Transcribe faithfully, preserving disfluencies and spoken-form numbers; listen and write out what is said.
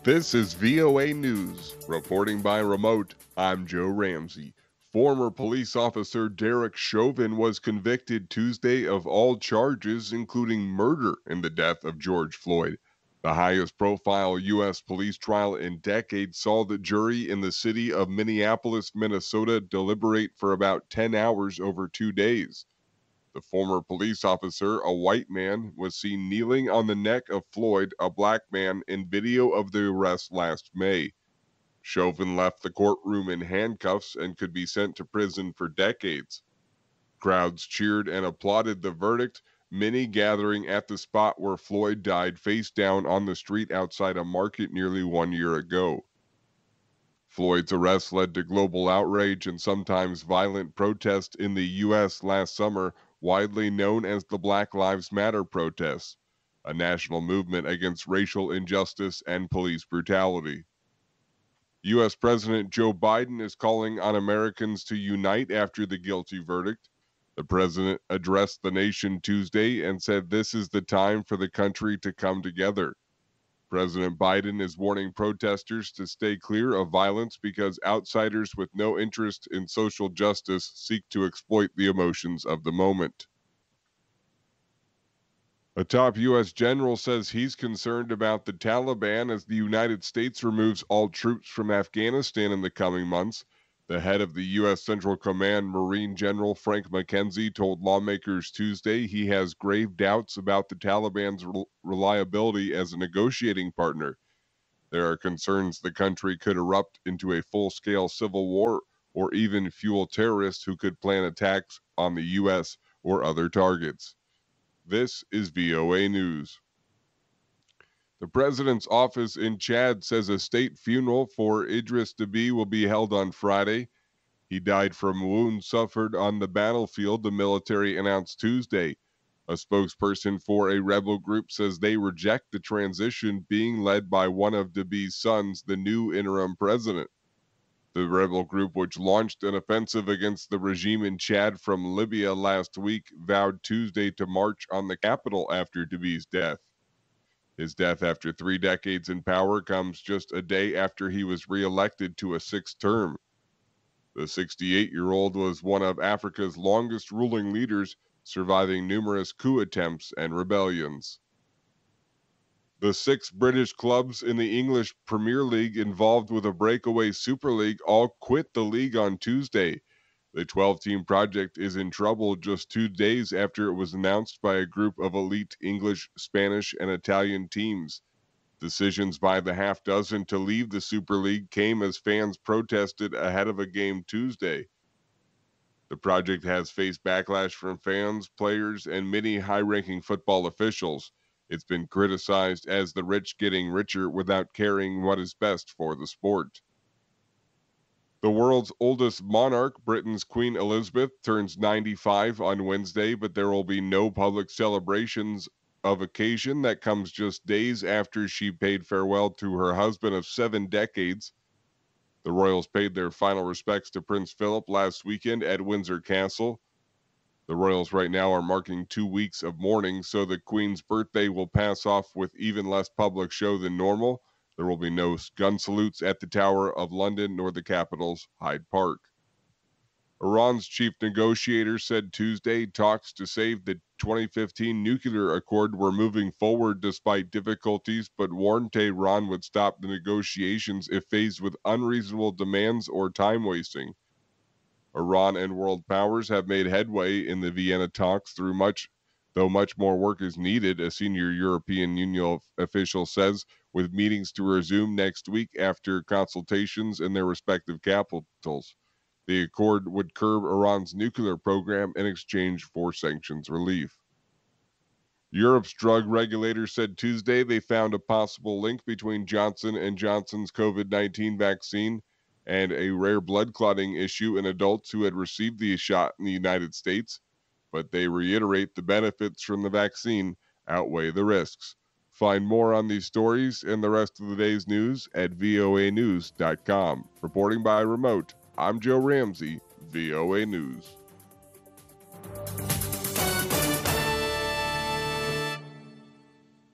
This is V O A News. Reporting by remote, I'm Joe Ramsey. Former police officer Derek Chauvin was convicted Tuesday of all charges, including murder in the death of George Floyd. The highest profile U S police trial in decades saw the jury in the city of Minneapolis, Minnesota deliberate for about ten hours over two days. The former police officer, a white man, was seen kneeling on the neck of Floyd, a black man, in video of the arrest last May. Chauvin left the courtroom in handcuffs and could be sent to prison for decades. Crowds cheered and applauded the verdict, many gathering at the spot where Floyd died face down on the street outside a market nearly one year ago. Floyd's arrest led to global outrage and sometimes violent protest in the U S last summer, widely known as the Black Lives Matter protests, a national movement against racial injustice and police brutality. U S. President Joe Biden is calling on Americans to unite after the guilty verdict. The president addressed the nation Tuesday and said this is the time for the country to come together. President Biden is warning protesters to stay clear of violence because outsiders with no interest in social justice seek to exploit the emotions of the moment. A top U S general says he's concerned about the Taliban as the United States removes all troops from Afghanistan in the coming months. The head of the U S. Central Command, Marine General Frank McKenzie, told lawmakers Tuesday he has grave doubts about the Taliban's re- reliability as a negotiating partner. There are concerns the country could erupt into a full-scale civil war or even fuel terrorists who could plan attacks on the U S or other targets. This is V O A News. The president's office in Chad says a state funeral for Idris Deby will be held on Friday. He died from wounds suffered on the battlefield, the military announced Tuesday. A spokesperson for a rebel group says they reject the transition being led by one of Deby's sons, the new interim president. The rebel group, which launched an offensive against the regime in Chad from Libya last week, vowed Tuesday to march on the capital after Deby's death. His death after three decades in power comes just a day after he was reelected to a sixth term. The sixty-eight-year-old was one of Africa's longest ruling leaders, surviving numerous coup attempts and rebellions. The six British clubs in the English Premier League involved with a breakaway Super League all quit the league on Tuesday. The twelve-team project is in trouble just two days after it was announced by a group of elite English, Spanish, and Italian teams. Decisions by the half dozen to leave the Super League came as fans protested ahead of a game Tuesday. The project has faced backlash from fans, players, and many high-ranking football officials. It's been criticized as the rich getting richer without caring what is best for the sport. The world's oldest monarch, Britain's Queen Elizabeth, turns ninety-five on Wednesday, but there will be no public celebrations of occasion. That comes just days after she paid farewell to her husband of seven decades. The royals paid their final respects to Prince Philip last weekend at Windsor Castle. The royals right now are marking two weeks of mourning, so the Queen's birthday will pass off with even less public show than normal. There will be no gun salutes at the Tower of London nor the capital's Hyde Park. Iran's chief negotiator said Tuesday talks to save the twenty fifteen nuclear accord were moving forward despite difficulties, but warned Tehran would stop the negotiations if faced with unreasonable demands or time wasting. Iran and world powers have made headway in the Vienna talks through much, though much more work is needed, a senior European Union official says, with meetings to resume next week after consultations in their respective capitals. The accord would curb Iran's nuclear program in exchange for sanctions relief. Europe's drug regulator said Tuesday they found a possible link between Johnson and Johnson's COVID nineteen vaccine and a rare blood clotting issue in adults who had received the shot in the United States, but they reiterate the benefits from the vaccine outweigh the risks. Find more on these stories and the rest of the day's news at V O A news dot com. Reporting by remote, I'm Joe Ramsey, V O A News.